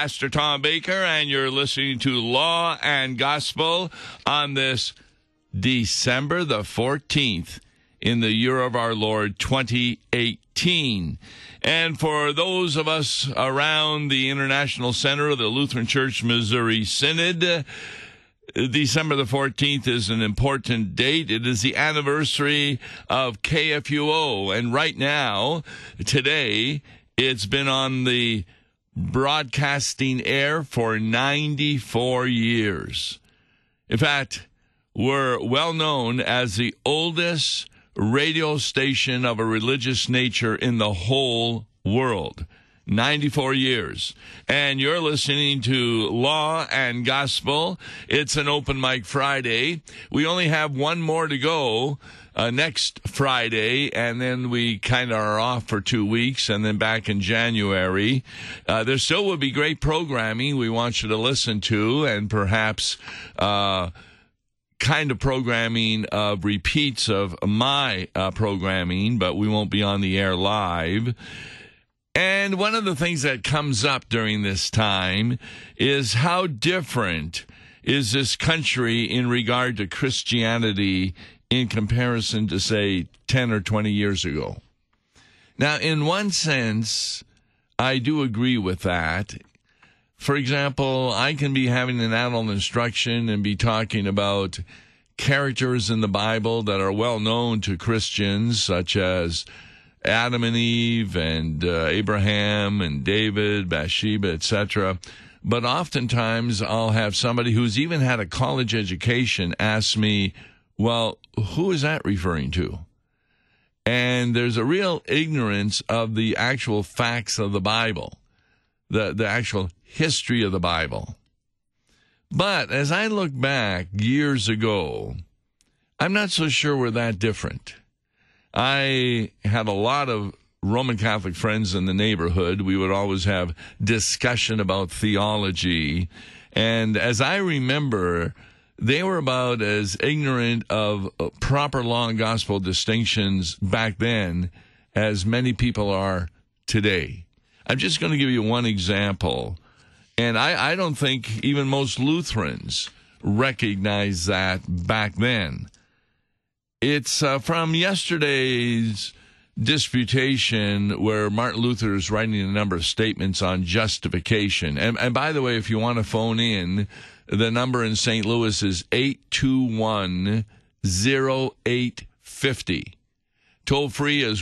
Pastor Tom Baker, and you're listening to Law and Gospel on this December the 14th in the year of our Lord 2018. And for those of us around the International Center of the Lutheran Church Missouri Synod, December the 14th is an important date. It is the anniversary of KFUO. And right now, today, it's been on the broadcasting air for 94 years. In fact, we're well known as the oldest radio station of a religious nature in the whole world. 94 years. And you're listening to Law and Gospel. It's an open mic Friday. We only have one more to go next Friday, and then we kind of are off for 2 weeks, and then back in January. There still will be great programming we want you to listen to, and perhaps kind of programming of repeats of my programming, but we won't be on the air live. And one of the things that comes up during this time is how different is this country in regard to Christianity in comparison to, say, 10 or 20 years ago. Now, in one sense, I do agree with that. For example, I can be having an adult instruction and be talking about characters in the Bible that are well known to Christians, such as Adam and Eve and Abraham and David, Bathsheba, etc. But oftentimes I'll have somebody who's even had a college education ask me, well, who is that referring to? And there's a real ignorance of the actual facts of the Bible, the actual history of the Bible. But as I look back years ago, I'm not so sure we're that different. I had a lot of Roman Catholic friends in the neighborhood. We would always have discussion about theology. And as I remember, they were about as ignorant of proper law and gospel distinctions back then as many people are today. I'm just going to give you one example. And I don't think even most Lutherans recognize that back then. It's from yesterday's disputation where Martin Luther is writing a number of statements on justification. And by the way, if you want to phone in, the number in St. Louis is 821-0850. Toll free is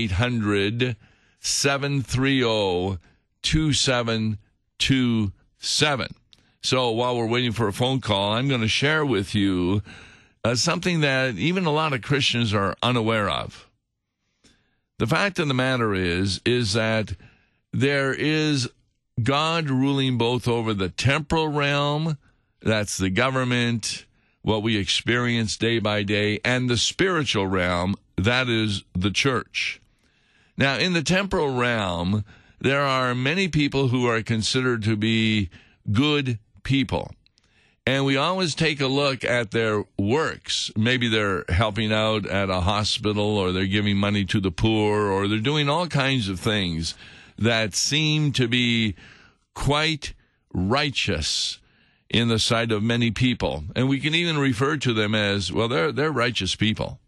1-800-730-2727. So while we're waiting for a phone call, I'm going to share with you something that even a lot of Christians are unaware of. The fact of the matter is that there is God ruling both over the temporal realm, that's the government, what we experience day by day, and the spiritual realm, that is the church. Now, in the temporal realm, there are many people who are considered to be good people. And we always take a look at their works. Maybe they're helping out at a hospital, or they're giving money to the poor, or they're doing all kinds of things that seem to be quite righteous in the sight of many people. And we can even refer to them as, well, they're righteous people.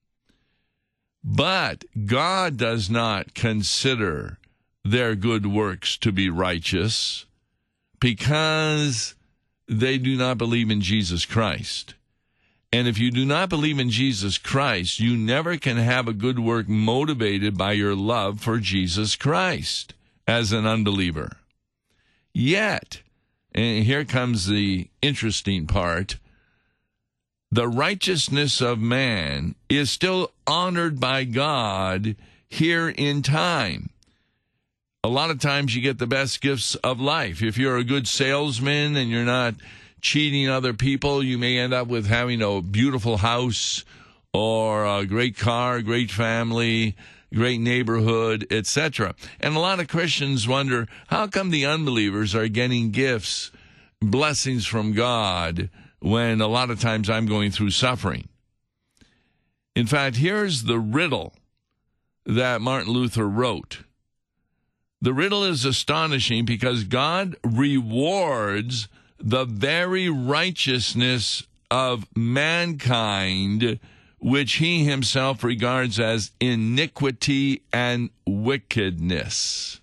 But God does not consider their good works to be righteous because they do not believe in Jesus Christ. And if you do not believe in Jesus Christ, you never can have a good work motivated by your love for Jesus Christ as an unbeliever. Yet, and here comes the interesting part, the righteousness of man is still honored by God here in time. A lot of times you get the best gifts of life. If you're a good salesman and you're not cheating other people, you may end up with having a beautiful house or a great car, great family, great neighborhood, etc. And a lot of Christians wonder, how come the unbelievers are getting gifts, blessings from God, when a lot of times I'm going through suffering? In fact, here's the riddle that Martin Luther wrote. The riddle is astonishing because God rewards the very righteousness of mankind, which he himself regards as iniquity and wickedness.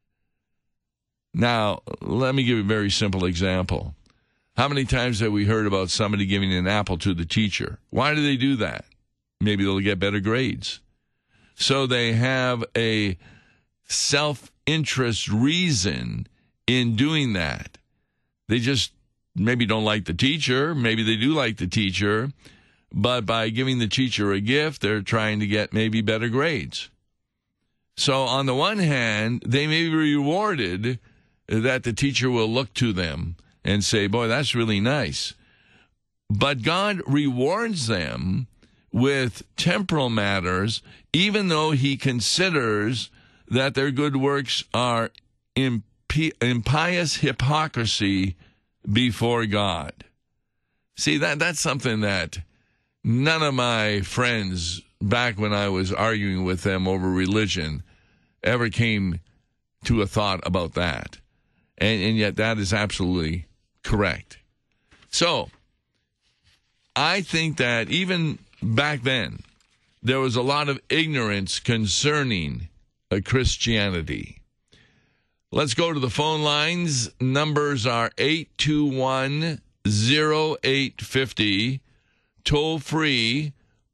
Now, let me give you a very simple example. How many times have we heard about somebody giving an apple to the teacher? Why do they do that? Maybe they'll get better grades. So they have a self-interest reason in doing that. They just maybe don't like the teacher. Maybe they do like the teacher. But by giving the teacher a gift, they're trying to get maybe better grades. So on the one hand, they may be rewarded that the teacher will look to them and say, boy, that's really nice. But God rewards them with temporal matters, even though he considers that their good works are impious hypocrisy before God. See, that's something that none of my friends, back when I was arguing with them over religion, ever came to a thought about that. And yet that is absolutely correct. So, I think that even back then, there was a lot of ignorance concerning Christianity. Let's go to the phone lines. Numbers are 821-0850, toll free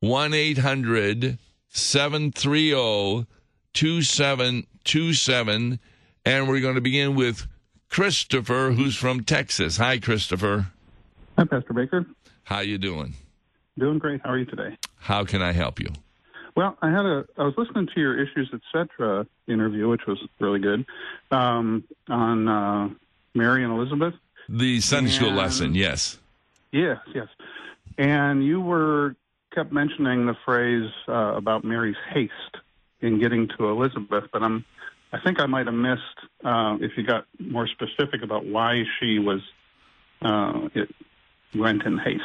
1-800-730-2727, and we're going to begin with Christopher, who's from Texas. Hi, Christopher. Hi, Pastor Baker. How you doing? Doing great. How are you today? How can I help you? Well, I was listening to your Issues Etc. interview, which was really good, on Mary and Elizabeth. The Sunday school lesson, yes. Yes. And you kept mentioning the phrase about Mary's haste in getting to Elizabeth, but I think I might have missed if you got more specific about why she it went in haste.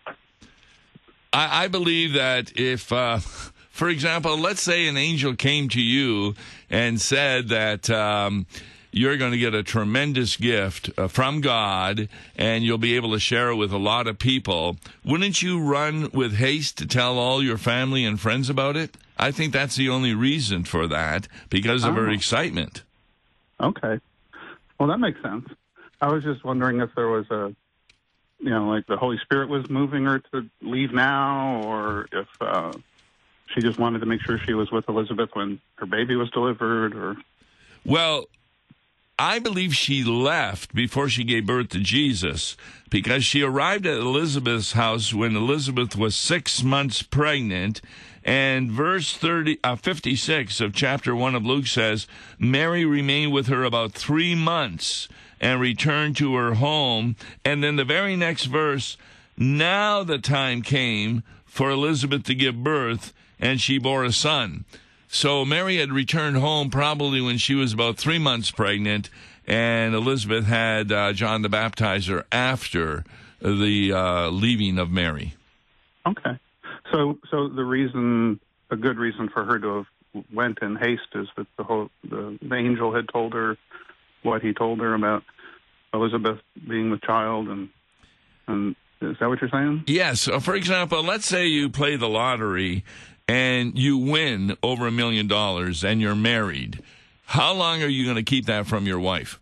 I believe that if, for example, let's say an angel came to you and said that you're going to get a tremendous gift from God and you'll be able to share it with a lot of people, wouldn't you run with haste to tell all your family and friends about it? I think that's the only reason for that, because of her excitement. Okay. Well, that makes sense. I was just wondering if there was like the Holy Spirit was moving her to leave now, or if she just wanted to make sure she was with Elizabeth when her baby was delivered, or... Well, I believe she left before she gave birth to Jesus, because she arrived at Elizabeth's house when Elizabeth was 6 months pregnant, and verse 56 of chapter 1 of Luke says, Mary remained with her about 3 months and returned to her home. And then the very next verse, now the time came for Elizabeth to give birth, and she bore a son. So Mary had returned home probably when she was about 3 months pregnant, and Elizabeth had John the Baptizer after the leaving of Mary. Okay. So a good reason for her to have went in haste is that the angel had told her what he told her about Elizabeth being with child, and is that what you're saying? Yes. For example, let's say you play the lottery and you win over $1 million and you're married. How long are you going to keep that from your wife?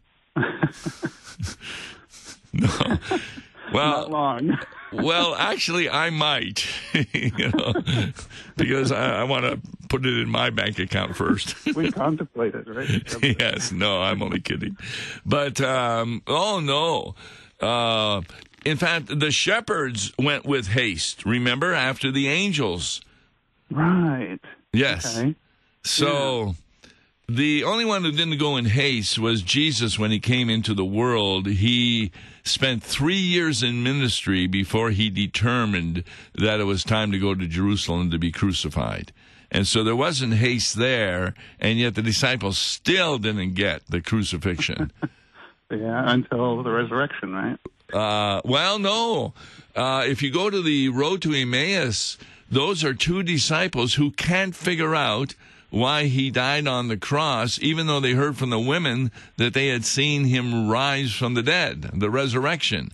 No. Well, not long. Well, actually, I might, because I want to put it in my bank account first. We contemplated, right? Yes, no, I'm only kidding. But, oh, no. In fact, the shepherds went with haste, remember, after the angels. Right. Yes. Okay. So... The only one who didn't go in haste was Jesus when he came into the world. He spent 3 years in ministry before he determined that it was time to go to Jerusalem to be crucified. And so there wasn't haste there, and yet the disciples still didn't get the crucifixion. Yeah, until the resurrection, right? Well, no. If you go to the road to Emmaus, those are two disciples who can't figure out why he died on the cross, even though they heard from the women that they had seen him rise from the dead, the resurrection.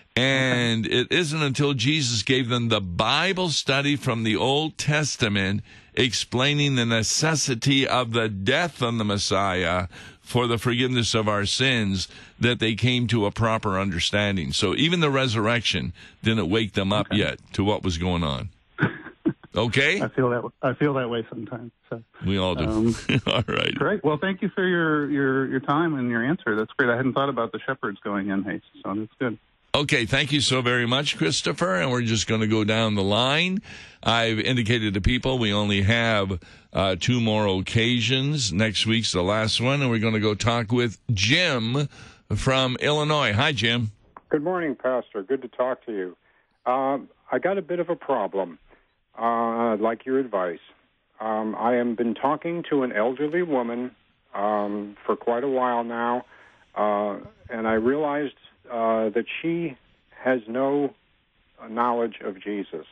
And it isn't until Jesus gave them the Bible study from the Old Testament explaining the necessity of the death of the Messiah for the forgiveness of our sins that they came to a proper understanding. So even the resurrection didn't wake them up yet to what was going on. Okay? I feel that way sometimes. So we all do. All right. Great. Well, thank you for your time and your answer. That's great. I hadn't thought about the shepherds going in haste, so that's good. Okay, thank you so very much, Christopher, and we're just going to go down the line. I've indicated to people we only have 2 more occasions. Next week's the last one, and we're going to go talk with Jim from Illinois. Hi, Jim. Good morning, Pastor. Good to talk to you. I got a bit of a problem. I'd like your advice. I have been talking to an elderly woman for quite a while now, and I realized that she has no knowledge of Jesus.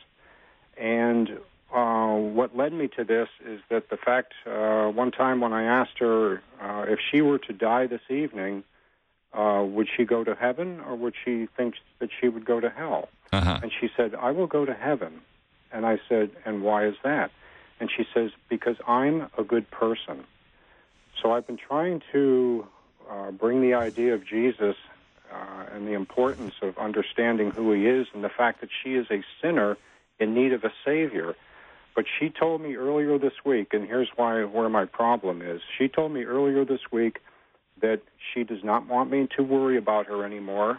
And what led me to this is that the fact, one time when I asked her if she were to die this evening, would she go to heaven or would she think that she would go to hell? Uh-huh. And she said, I will go to heaven. And I said, and why is that? And she says, because I'm a good person. So I've been trying to bring the idea of Jesus and the importance of understanding who he is and the fact that she is a sinner in need of a Savior. But she told me earlier this week, and here's where my problem is. She told me earlier this week that she does not want me to worry about her anymore,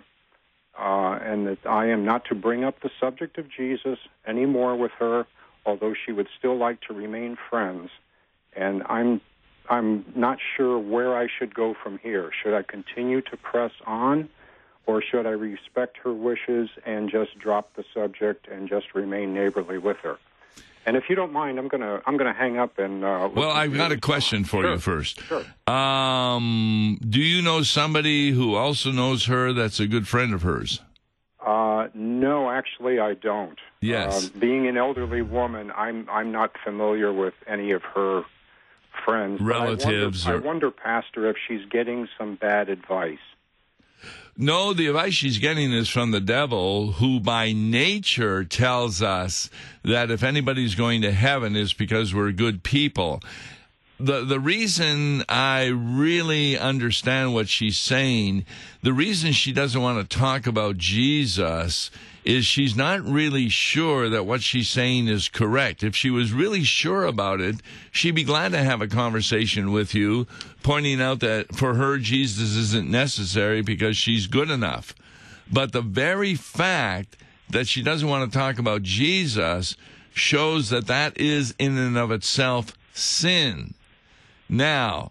and that I am not to bring up the subject of Jesus anymore with her, although she would still like to remain friends. And I'm not sure where I should go from here. Should I continue to press on, or should I respect her wishes and just drop the subject and just remain neighborly with her? And if you don't mind, I'm gonna hang up and. Well, I've got a question for you first. Sure. Do you know somebody who also knows her that's a good friend of hers? No, actually, I don't. Yes. Being an elderly woman, I'm not familiar with any of her friends. Relatives. I wonder, Pastor, if she's getting some bad advice. No, the advice she's getting is from the devil, who by nature tells us that if anybody's going to heaven is because we're good people. The reason I really understand what she's saying, the reason she doesn't want to talk about Jesus is she's not really sure that what she's saying is correct. If she was really sure about it, she'd be glad to have a conversation with you, pointing out that for her, Jesus isn't necessary because she's good enough. But the very fact that she doesn't want to talk about Jesus shows that that is in and of itself sin. Now,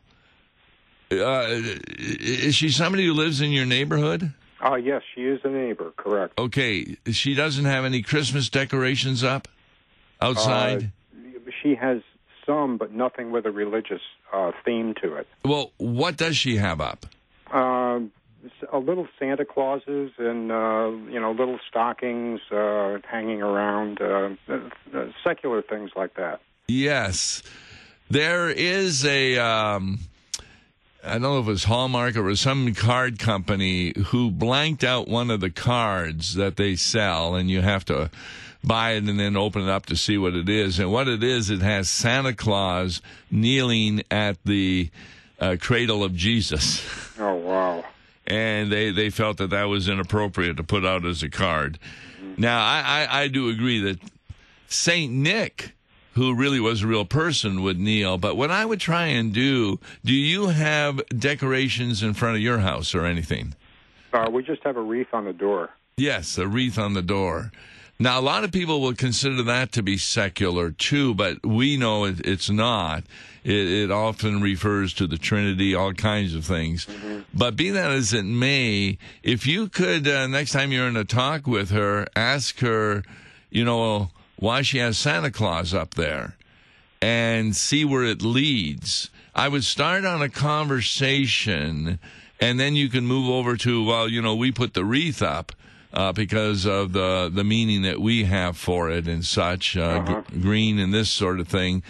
is she somebody who lives in your neighborhood? Yes, she is a neighbor, correct. Okay, she doesn't have any Christmas decorations up outside? She has some, but nothing with a religious theme to it. Well, what does she have up? A little Santa Clauses and, little stockings hanging around, secular things like that. Yes. There is a, I don't know if it was Hallmark or it was some card company who blanked out one of the cards that they sell, and you have to buy it and then open it up to see what it is. And what it is, it has Santa Claus kneeling at the cradle of Jesus. Oh, wow. And they felt that was inappropriate to put out as a card. Mm-hmm. Now, I do agree that St. Nick, who really was a real person, would kneel. But what I would try and do you have decorations in front of your house or anything? We just have a wreath on the door. Yes, a wreath on the door. Now, a lot of people will consider that to be secular, too, but we know it's not. It often refers to the Trinity, all kinds of things. Mm-hmm. But be that as it may, if you could, next time you're in a talk with her, ask her, why she has Santa Claus up there, and see where it leads. I would start on a conversation, and then you can move over to, we put the wreath up because of the meaning that we have for it and such, green and this sort of thing.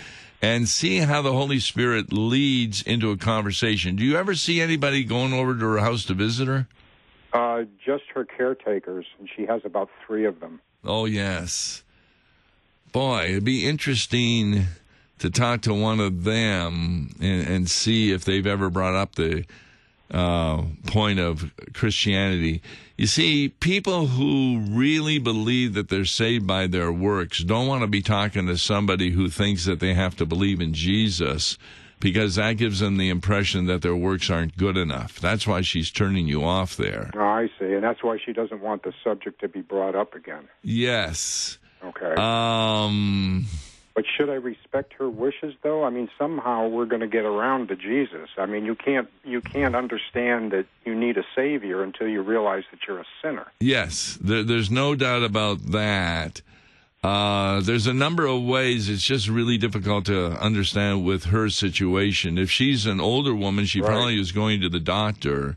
and see how the Holy Spirit leads into a conversation. Do you ever see anybody going over to her house to visit her? Just her caretakers, and she has about 3 of them. Oh, yes. Boy, it'd be interesting to talk to one of them and see if they've ever brought up the point of Christianity. You see, people who really believe that they're saved by their works don't want to be talking to somebody who thinks that they have to believe in Jesus, because that gives them the impression that their works aren't good enough. That's why she's turning you off there. Oh, I see. And that's why she doesn't want the subject to be brought up again. Yes. Okay. But should I respect her wishes, though? I mean, somehow we're going to get around to Jesus. I mean, you can't understand that you need a Savior until you realize that you're a sinner. Yes, there's no doubt about that. There's a number of ways. It's just really difficult to understand with her situation. If she's an older woman, she probably is going to the doctor,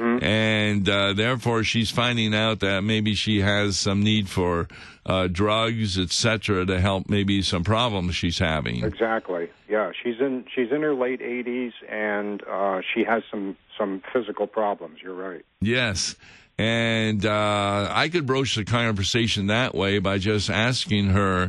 and therefore she's finding out that maybe she has some need for drugs, etc., to help maybe some problems she's having. Exactly. Yeah, she's in her late 80s, and she has some physical problems. You're right. Yes. And I could broach the conversation that way by just asking her,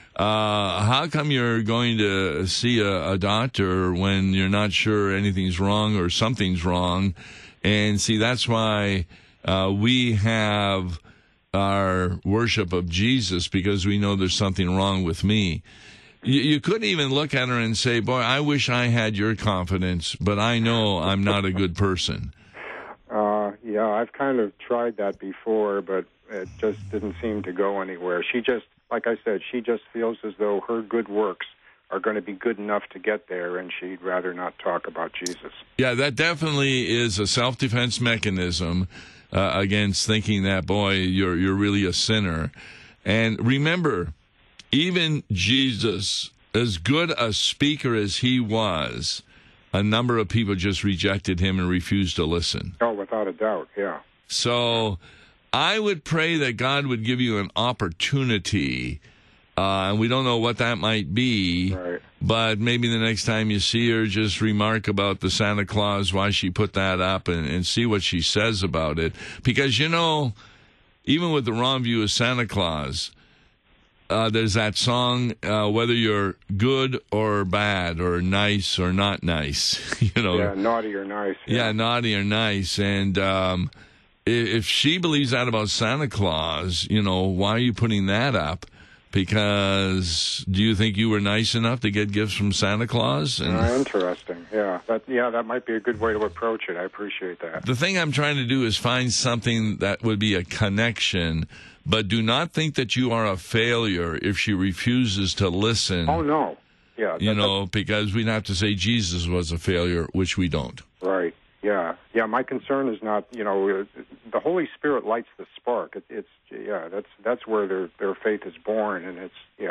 how come you're going to see a doctor when you're not sure anything's wrong or something's wrong? And see, that's why we have our worship of Jesus, because we know there's something wrong with me. You couldn't even look at her and say, boy, I wish I had your confidence, but I know I'm not a good person. Yeah, I've kind of tried that before, but it just didn't seem to go anywhere. She just, like I said, she just feels as though her good works are going to be good enough to get there, and she'd rather not talk about Jesus. Yeah, that definitely is a self-defense mechanism against thinking that, boy, you're really a sinner. And remember, even Jesus, as good a speaker as he was, a number of people just rejected him and refused to listen. Oh, without a doubt, yeah. So I would pray that God would give you an opportunity, and we don't know what that might be, but maybe the next time you see her, just remark about the Santa Claus, why she put that up, and see what she says about it. Because, you know, even with the wrong view of Santa Claus, there's that song, whether you're good or bad or nice or not nice, you know. Yeah, naughty or nice. Yeah, naughty or nice. And if she believes that about Santa Claus, you know, why are you putting that up? Because do you think you were nice enough to get gifts from Santa Claus? And interesting. Yeah, that might be a good way to approach it. I appreciate that. The thing I'm trying to do is find something that would be a connection. But do not think that you are a failure if she refuses to listen. Oh, no. Yeah. You know, because we'd have to say Jesus was a failure, which we don't. Right. Yeah. Yeah, my concern is not, you know, the Holy Spirit lights the spark. That's where their faith is born, and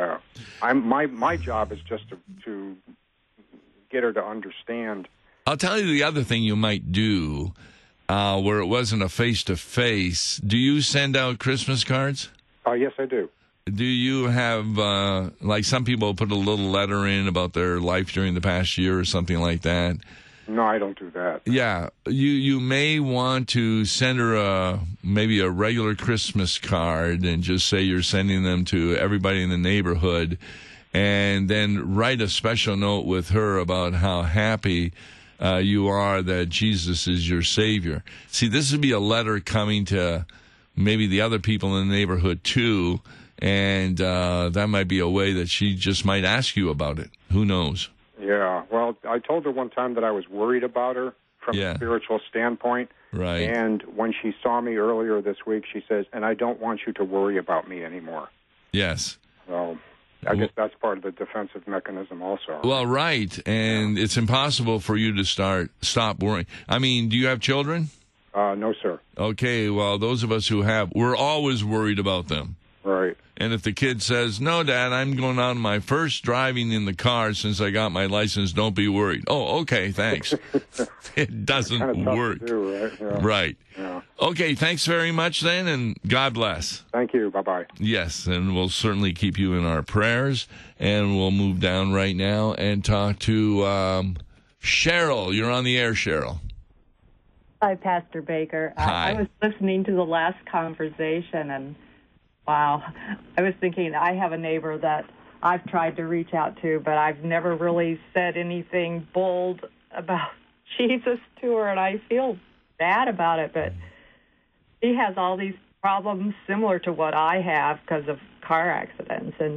my job is just to get her to understand. I'll tell you the other thing you might do. Where it wasn't a face-to-face, do you send out Christmas cards? Yes, I do. Do you have, like some people put a little letter in about their life during the past year or something like that? No, I don't do that. Yeah, you may want to send her maybe a regular Christmas card and just say you're sending them to everybody in the neighborhood, and then write a special note with her about how happy you are that Jesus is your Savior. See, this would be a letter coming to maybe the other people in the neighborhood, too, and that might be a way that she just might ask you about it. Who knows? Yeah, well, I told her one time that I was worried about her from a spiritual standpoint. Right. And when she saw me earlier this week, she says, and I don't want you to worry about me anymore. Yes. So I guess that's part of the defensive mechanism also. Well, right, and it's impossible for you to stop worrying. I mean, do you have children? No, sir. Okay, well, those of us who have, we're always worried about them. Right. And if the kid says, no, Dad, I'm going on my first driving in the car since I got my license, don't be worried. Oh, okay, thanks. It doesn't work. To do, right? Yeah. Right. Yeah. Okay, thanks very much then, and God bless. Thank you. Bye-bye. Yes, and we'll certainly keep you in our prayers, and we'll move down right now and talk to Cheryl. You're on the air, Cheryl. Hi, Pastor Baker. Hi. I was listening to the last conversation, and wow, I was thinking I have a neighbor that I've tried to reach out to, but I've never really said anything bold about Jesus to her, and I feel bad about it, but he has all these problems similar to what I have because of car accidents, and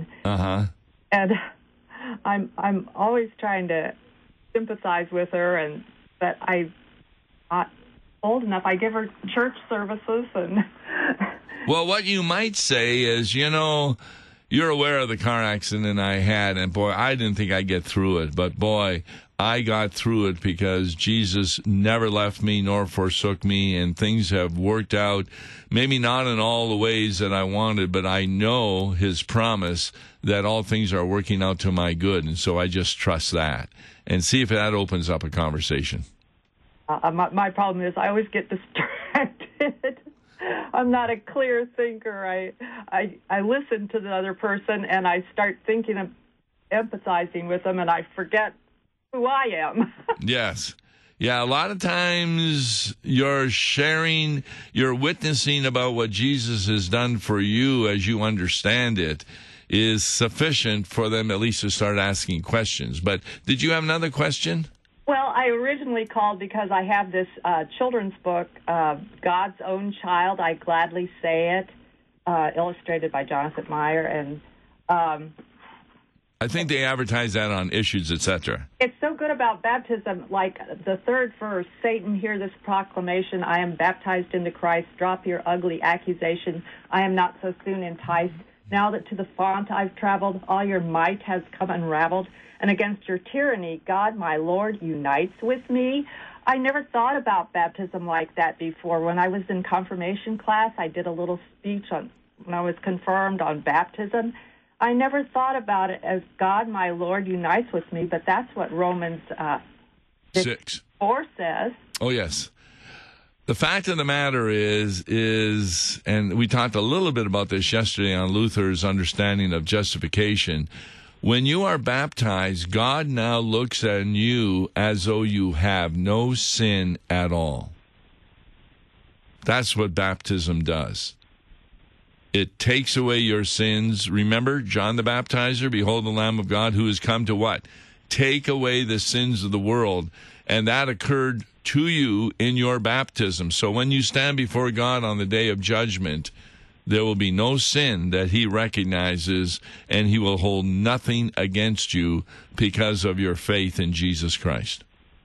I'm always trying to sympathize with her, and but I'm not old enough. I give her church services, and well, what you might say is, you're aware of the car accident I had, and boy, I didn't think I'd get through it, but boy, I got through it because Jesus never left me nor forsook me, and things have worked out, maybe not in all the ways that I wanted, but I know his promise that all things are working out to my good, and so I just trust that and see if that opens up a conversation. My problem is I always get distracted. I'm not a clear thinker. I listen to the other person, and I start thinking of empathizing with them, and I forget who I am. Yes. Yeah, a lot of times you're sharing, you're witnessing about what Jesus has done for you as you understand it is sufficient for them at least to start asking questions. But did you have another question? Well, I originally called because I have this children's book, God's Own Child, I Gladly Say It, illustrated by Jonathan Meyer, and I think they advertise that on Issues, etc. It's so good about baptism, like the third verse, Satan, hear this proclamation, I am baptized into Christ, drop your ugly accusation, I am not so soon enticed. Now that to the font I've traveled, all your might has come unraveled, and against your tyranny, God, my Lord, unites with me. I never thought about baptism like that before. When I was in confirmation class, I did a little speech when I was confirmed on baptism. I never thought about it as God, my Lord, unites with me, but that's what Romans 6:4 says. Oh, yes. The fact of the matter is, and we talked a little bit about this yesterday on Luther's understanding of justification, when you are baptized, God now looks at you as though you have no sin at all. That's what baptism does. It takes away your sins. Remember, John the Baptizer, behold the Lamb of God who has come to what? Take away the sins of the world. And that occurred to you in your baptism. So when you stand before God on the day of judgment, there will be no sin that he recognizes, and he will hold nothing against you because of your faith in Jesus Christ.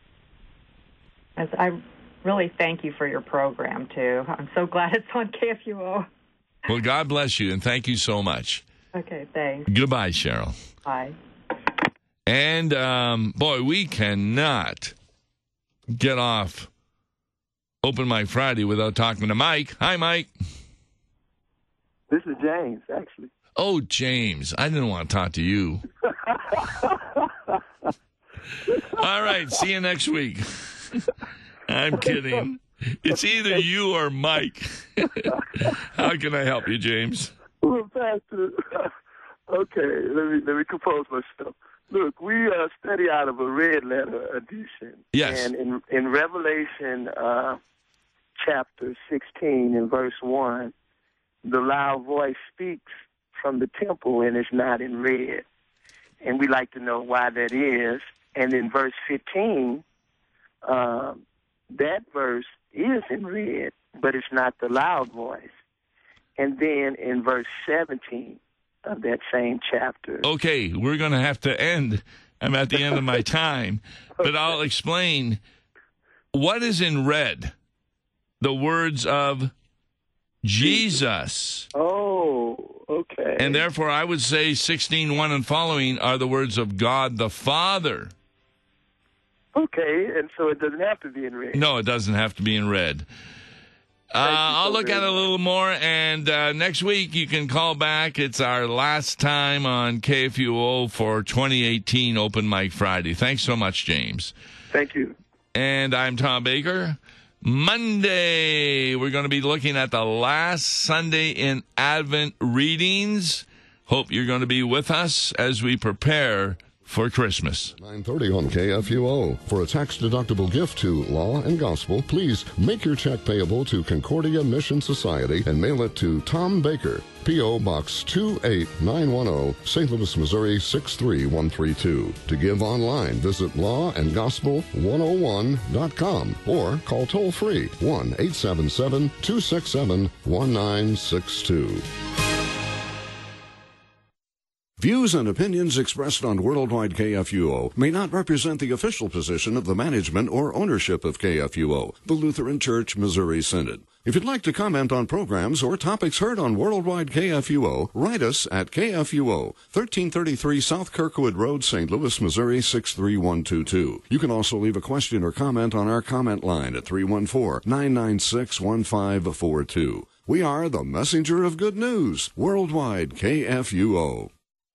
I really thank you for your program, too. I'm so glad it's on KFUO. Well, God bless you, and thank you so much. Okay, thanks. Goodbye, Cheryl. Bye. And, boy, we cannot get off Open Mic Friday without talking to Mike. Hi, Mike. This is James, actually. Oh, James. I didn't want to talk to you. All right. See you next week. I'm kidding. It's either you or Mike. How can I help you, James? Well, Pastor, okay, let me compose myself. Look, we study out of a red letter edition. Yes. And in Revelation chapter 16 in verse 1, the loud voice speaks from the temple and it's not in red. And we like to know why that is. And in verse 15, that verse is in red, but it's not the loud voice. And then in verse 17 of that same chapter. Okay, we're going to have to end. I'm at the end of my time, but I'll explain. What is in red? The words of Jesus. Oh, okay. And therefore, I would say 16:1 and following are the words of God the Father. Okay, and so it doesn't have to be in red. No, it doesn't have to be in red. I'll look at it a little more, and next week you can call back. It's our last time on KFUO for 2018 Open Mic Friday. Thanks so much, James. Thank you. And I'm Tom Baker. Monday, we're going to be looking at the last Sunday in Advent readings. Hope you're going to be with us as we prepare for Christmas. 9:30 on KFUO. For a tax-deductible gift to Law and Gospel, please make your check payable to Concordia Mission Society and mail it to Tom Baker, P.O. Box 28910, St. Louis, Missouri 63132. To give online, visit lawandgospel101.com or call toll-free 1-877-267-1962. Views and opinions expressed on Worldwide KFUO may not represent the official position of the management or ownership of KFUO, the Lutheran Church Missouri Synod. If you'd like to comment on programs or topics heard on Worldwide KFUO, write us at KFUO, 1333 South Kirkwood Road, St. Louis, Missouri 63122. You can also leave a question or comment on our comment line at 314-996-1542. We are the messenger of good news, Worldwide KFUO.